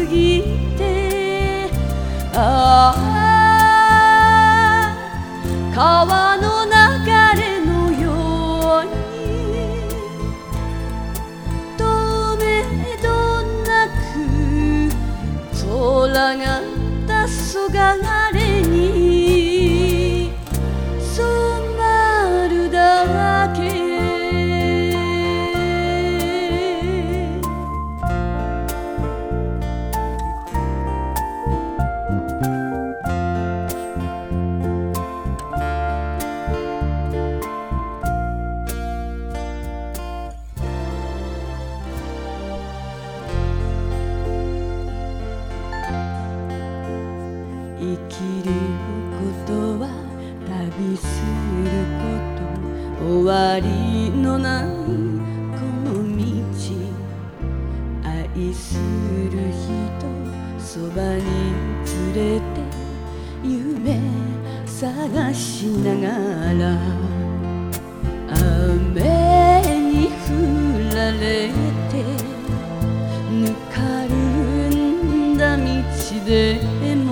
ぎて、川の流れのようにとめどなく空が黄昏に染まるだけ。生きることは旅すること、終わりのないこの道、愛する人そばに連れて夢探しながら、雨に降られてぬかるんだ道でも、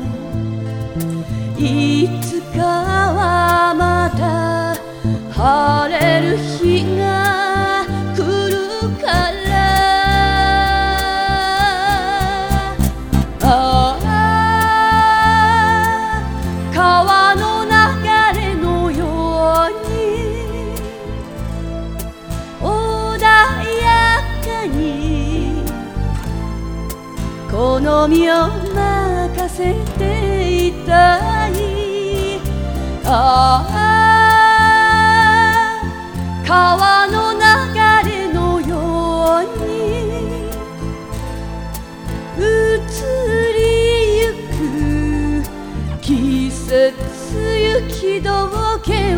いつかはまた晴れる日が来るから、川の流れのように穏やかにこの身を任せていたい。川の流れのように移りゆく季節雪解けを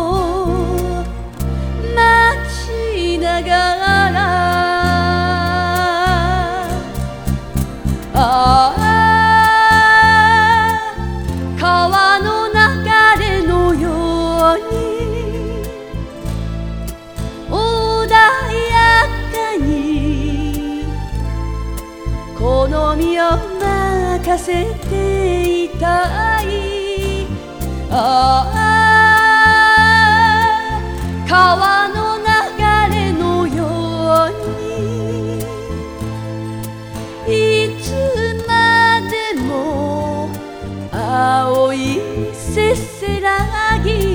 待ちながら、川の流れのように穏やかにこの身を任せていたい。川の流れのようにいつまでも青いせせらぎ